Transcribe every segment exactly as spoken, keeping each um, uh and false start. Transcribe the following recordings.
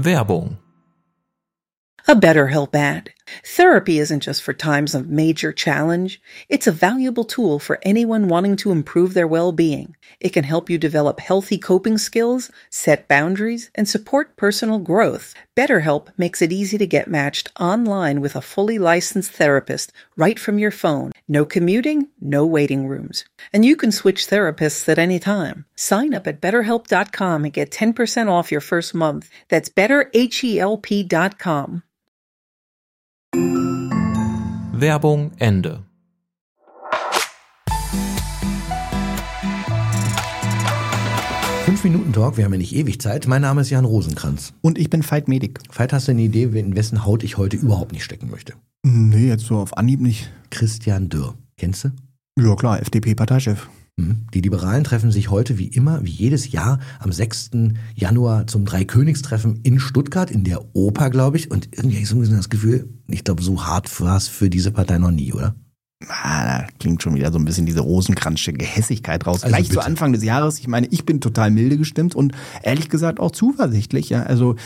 Werbung. A BetterHelp ad. Therapy isn't just for times of major challenge. It's a valuable tool for anyone wanting to improve their well-being. It can help you develop healthy coping skills, set boundaries, and support personal growth. BetterHelp makes it easy to get matched online with a fully licensed therapist right from your phone. No commuting, no waiting rooms. And you can switch therapists at any time. Sign up at better help dot com and get ten percent off your first month. That's better help dot com. Werbung Ende. Fünf Minuten Talk, wir haben ja nicht ewig Zeit. Mein Name ist Jan Rosenkranz. Und ich bin Veit Medik. Veit, hast du eine Idee, in wessen Haut ich heute überhaupt nicht stecken möchte? Nee, jetzt so auf Anhieb nicht. Christian Dürr. Kennst du? Ja klar, F D P-Parteichef. Die Liberalen treffen sich heute wie immer, wie jedes Jahr, am sechsten Januar zum Dreikönigstreffen in Stuttgart, in der Oper, glaube ich. Und irgendwie habe ich so ein bisschen das Gefühl, ich glaube, so hart war es für diese Partei noch nie, oder? Ah, da klingt schon wieder so ein bisschen diese rosenkranzsche Gehässigkeit raus. Also Gleich bitte. zu Anfang des Jahres. Ich meine, ich bin total milde gestimmt und ehrlich gesagt auch zuversichtlich. Ja. Also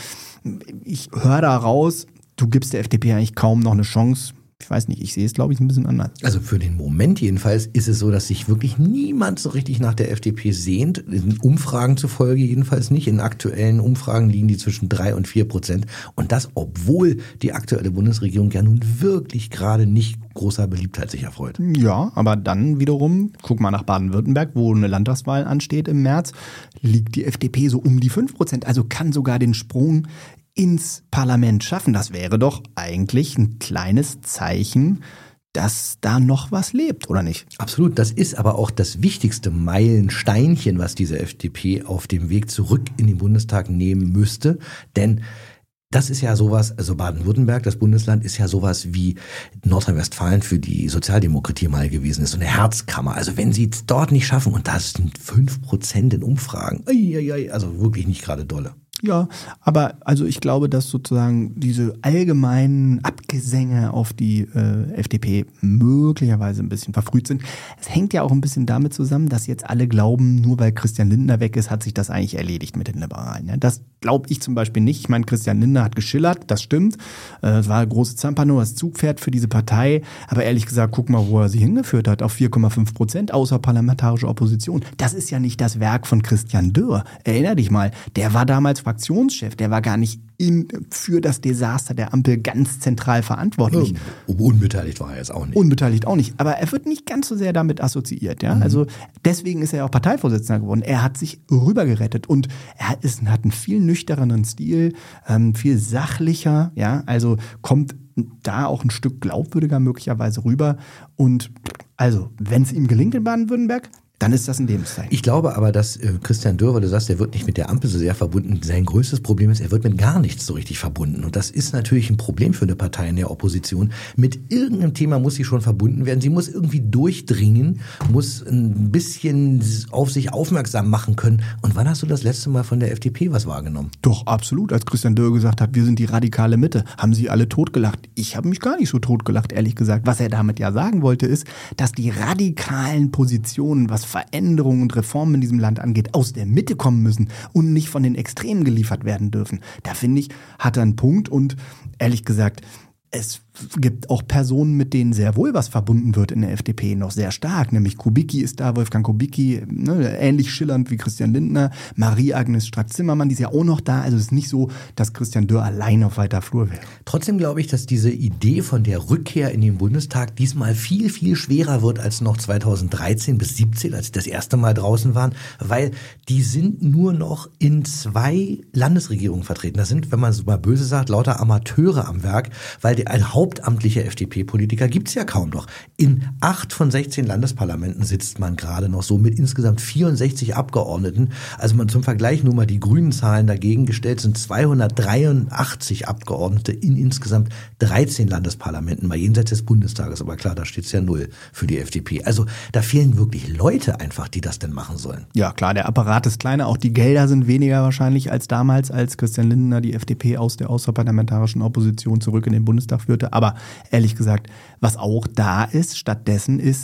ich höre da raus, du gibst der F D P eigentlich kaum noch eine Chance. Ich weiß nicht, ich sehe es, glaube ich, ein bisschen anders. Also für den Moment jedenfalls ist es so, dass sich wirklich niemand so richtig nach der F D P sehnt. In Umfragen zufolge jedenfalls nicht. In aktuellen Umfragen liegen die zwischen drei und vier Prozent. Und das, obwohl die aktuelle Bundesregierung ja nun wirklich gerade nicht großer Beliebtheit sich erfreut. Ja, aber dann wiederum, guck mal nach Baden-Württemberg, wo eine Landtagswahl ansteht im März, liegt die F D P so um die fünf Prozent. Also kann sogar den Sprung ins Parlament schaffen. Das wäre doch eigentlich ein kleines Zeichen, dass da noch was lebt, oder nicht? Absolut. Das ist aber auch das wichtigste Meilensteinchen, was diese F D P auf dem Weg zurück in den Bundestag nehmen müsste. Denn das ist ja sowas, also Baden-Württemberg, das Bundesland, ist ja sowas wie Nordrhein-Westfalen für die Sozialdemokratie mal gewesen ist. So eine Herzkammer. Also wenn sie es dort nicht schaffen, und das sind fünf Prozent in Umfragen, also wirklich nicht gerade dolle. Ja, aber also ich glaube, dass sozusagen diese allgemeinen Abgesänge auf die äh, F D P möglicherweise ein bisschen verfrüht sind. Es hängt ja auch ein bisschen damit zusammen, dass jetzt alle glauben, nur weil Christian Lindner weg ist, hat sich das eigentlich erledigt mit den Liberalen. Ja, das glaube ich zum Beispiel nicht. Ich meine, Christian Lindner hat geschillert, das stimmt. Es äh, war ein großes Zampano, das Zugpferd für diese Partei. Aber ehrlich gesagt, guck mal, wo er sie hingeführt hat, auf vier Komma fünf Prozent außerparlamentarische Opposition. Das ist ja nicht das Werk von Christian Dürr. Erinner dich mal, der war damals Fraktionschef, der war gar nicht in, für das Desaster der Ampel ganz zentral verantwortlich. Ja, unbeteiligt war er jetzt auch nicht. Unbeteiligt auch nicht, aber er wird nicht ganz so sehr damit assoziiert. Ja? Mhm. Also deswegen ist er auch Parteivorsitzender geworden. Er hat sich rübergerettet und er ist, hat einen viel nüchterneren Stil, ähm, viel sachlicher, ja, also kommt da auch ein Stück glaubwürdiger möglicherweise rüber. Und also, wenn es ihm gelingt in Baden-Württemberg, dann ist das ein Lebenszeichen. Ich glaube aber, dass äh, Christian Dürr, weil du sagst, er wird nicht mit der Ampel so sehr verbunden. Sein größtes Problem ist, er wird mit gar nichts so richtig verbunden. Und das ist natürlich ein Problem für eine Partei in der Opposition. Mit irgendeinem Thema muss sie schon verbunden werden. Sie muss irgendwie durchdringen, muss ein bisschen auf sich aufmerksam machen können. Und wann hast du das letzte Mal von der F D P was wahrgenommen? Doch, absolut. Als Christian Dürr gesagt hat, wir sind die radikale Mitte, haben sie alle totgelacht. Ich habe mich gar nicht so totgelacht, ehrlich gesagt. Was er damit ja sagen wollte, ist, dass die radikalen Positionen, was Veränderungen und Reformen in diesem Land angeht, aus der Mitte kommen müssen und nicht von den Extremen geliefert werden dürfen. Da finde ich, hat er einen Punkt und ehrlich gesagt, es gibt auch Personen, mit denen sehr wohl was verbunden wird in der F D P, noch sehr stark, nämlich Kubicki ist da, Wolfgang Kubicki, ne, ähnlich schillernd wie Christian Lindner, Marie-Agnes Strack-Zimmermann, die ist ja auch noch da, also es ist nicht so, dass Christian Dürr allein auf weiter Flur wäre. Trotzdem glaube ich, dass diese Idee von der Rückkehr in den Bundestag diesmal viel, viel schwerer wird als noch zweitausenddreizehn bis siebzehn, als sie das erste Mal draußen waren, weil die sind nur noch in zwei Landesregierungen vertreten. Das sind, wenn man es mal böse sagt, lauter Amateure am Werk, weil die ein hauptamtliche F D P-Politiker gibt's ja kaum noch. In acht von sechzehn Landesparlamenten sitzt man gerade noch so mit insgesamt vierundsechzig Abgeordneten. Also man zum Vergleich nur mal die grünen Zahlen dagegen gestellt, sind zweihundertdreiundachtzig Abgeordnete in insgesamt dreizehn Landesparlamenten, mal jenseits des Bundestages. Aber klar, da steht's ja null für die F D P. Also da fehlen wirklich Leute einfach, die das denn machen sollen. Ja klar, der Apparat ist kleiner, auch die Gelder sind weniger wahrscheinlich als damals, als Christian Lindner die F D P aus der außerparlamentarischen Opposition zurück in den Bundestag führte. Aber ehrlich gesagt, was auch da ist, stattdessen ist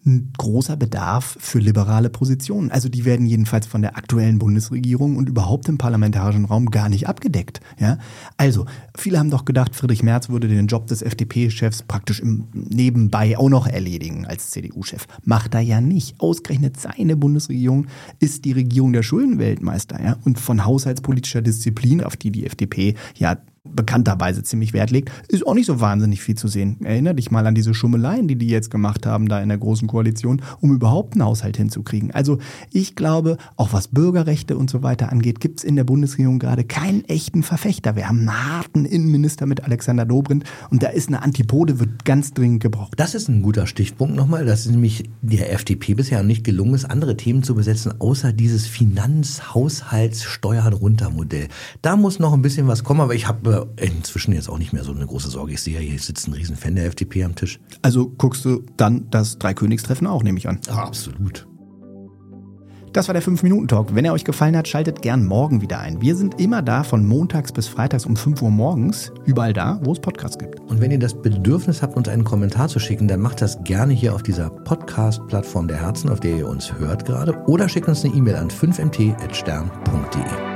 ein großer Bedarf für liberale Positionen. Also die werden jedenfalls von der aktuellen Bundesregierung und überhaupt im parlamentarischen Raum gar nicht abgedeckt. Ja? Also, viele haben doch gedacht, Friedrich Merz würde den Job des F D P-Chefs praktisch im Nebenbei auch noch erledigen als C D U-Chef. Macht er ja nicht. Ausgerechnet seine Bundesregierung ist die Regierung der Schuldenweltmeister. Ja? Und von haushaltspolitischer Disziplin, auf die die F D P ja bekannterweise ziemlich Wert legt, ist auch nicht so wahnsinnig viel zu sehen. Erinner dich mal an diese Schummeleien, die die jetzt gemacht haben da in der Großen Koalition, um überhaupt einen Haushalt hinzukriegen. Also ich glaube, auch was Bürgerrechte und so weiter angeht, gibt es in der Bundesregierung gerade keinen echten Verfechter. Wir haben einen harten Innenminister mit Alexander Dobrindt und da ist eine Antipode, wird ganz dringend gebraucht. Das ist ein guter Stichpunkt nochmal, dass es nämlich der F D P bisher nicht gelungen ist, andere Themen zu besetzen, außer dieses Finanz-Haushalts-Steuern-Runter-Modell. Da muss noch ein bisschen was kommen, aber ich habe inzwischen jetzt auch nicht mehr so eine große Sorge. Ich sehe ja, hier sitzt ein Riesenfan der F D P am Tisch. Also guckst du dann das Dreikönigstreffen auch, nehme ich an. Ja, absolut. Das war der fünf Minuten Talk. Wenn er euch gefallen hat, schaltet gern morgen wieder ein. Wir sind immer da von montags bis freitags um fünf Uhr morgens. Überall da, wo es Podcasts gibt. Und wenn ihr das Bedürfnis habt, uns einen Kommentar zu schicken, dann macht das gerne hier auf dieser Podcast-Plattform der Herzen, auf der ihr uns hört gerade. Oder schickt uns eine E-Mail an fünf m t at stern punkt d e.